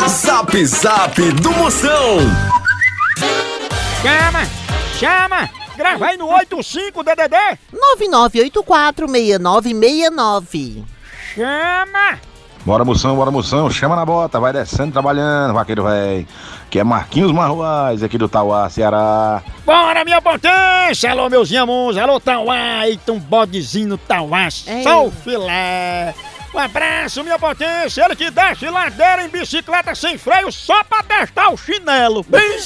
Zap Zap do Moção. Chama! Grava aí no 85-DDD 99846969. Chama! Bora Moção, chama na bota, vai descendo trabalhando, vaqueiro véi. Que é Marquinhos Marruais, aqui do Tauá, Ceará. Bora, minha potência! Alô, meus irmãos, alô, Tauá, eita, um bodezinho no Tauá, só o filé. Um abraço, minha potência, ele que desce ladeira em bicicleta sem freio só pra testar o chinelo.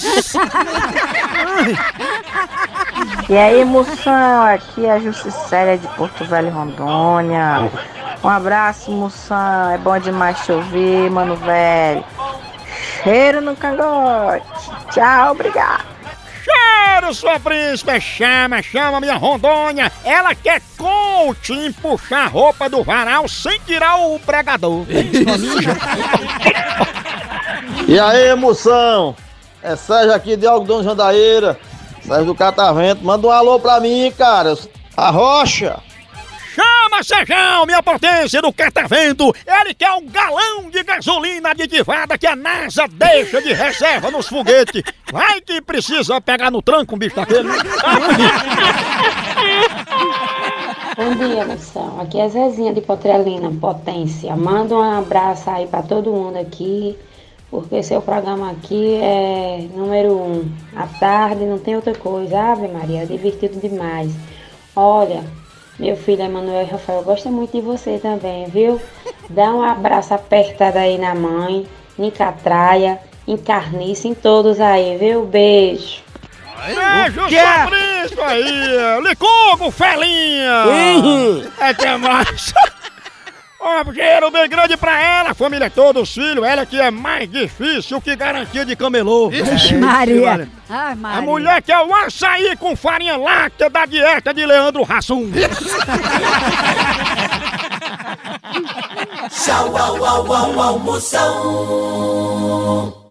E aí, Moção, aqui é a Justicélia de Porto Velho, Rondônia. Um abraço, Moção, é bom demais te ouvir, mano velho. Cheiro no cangote. Tchau, obrigado. Cheiro, sua príncipe, chama minha Rondônia. Ela quer coach em puxar a roupa do varal sem tirar o pregador. E aí, Moção? É Sérgio aqui de Algodão de Jandaíra. Sérgio do Catavento. Manda um alô pra mim, cara. A Rocha. Chama, Sejão, minha potência do Catavento. Ele quer um galão de gasolina aditivada que a NASA deixa de reserva nos foguetes. Vai que precisa pegar no tranco um bicho daquele. Bom dia, Moção. Aqui é Zezinha de Potrelina, potência. Manda um abraço aí pra todo mundo aqui, porque seu programa aqui é número 1. À tarde não tem outra coisa. Ave Maria, é divertido demais. Olha, meu filho Emanuel e Rafael gostam muito de você também, viu? Dá um abraço apertado aí na mãe, em Catraia, em Carniça, em todos aí, viu? Beijo. Beijo, sua príncipe aí! Licugo, felinha! Até mais! Um cheiro bem grande pra ela, a família toda, os filhos, ela que é mais difícil que garantia de camelô. Vixe, Maria! Ai, Maria! A mulher que é o açaí com farinha láctea da dieta de Leandro Hassum. Tchau, au, Moção.